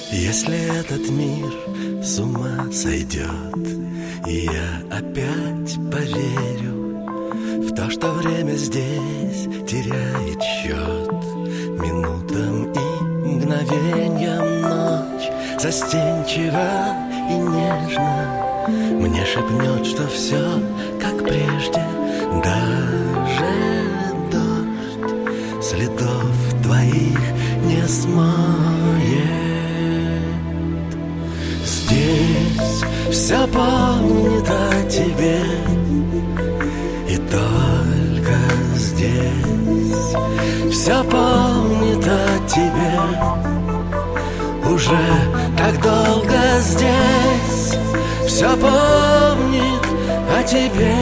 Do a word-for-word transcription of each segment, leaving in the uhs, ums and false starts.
Если этот мир с ума сойдет, и я опять поверю в то, что время здесь теряет счет минутам и мгновеньям. Ночь застенчива и нежна мне шепнет, что все как прежде. Даже дождь следов твоих не смоет. Здесь все помнит о тебе, и только здесь все помнит о тебе. Уже так долго здесь все помнит о тебе.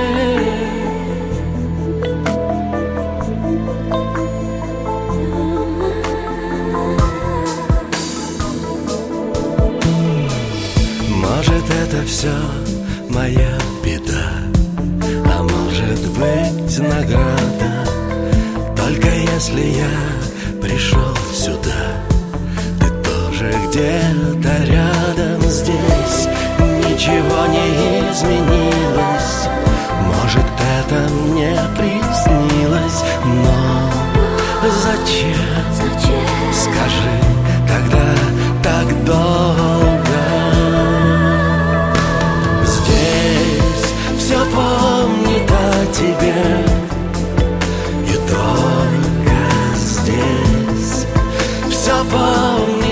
Может, это все моя беда, а может быть награда. Только если я пришел сюда, ты тоже где-то рядом. Здесь ничего не изменилось. Может, это мне приснилось, но зачем? Зачем? Скажи, когда так долго? Здесь все помнит о тебе, и только здесь все помнит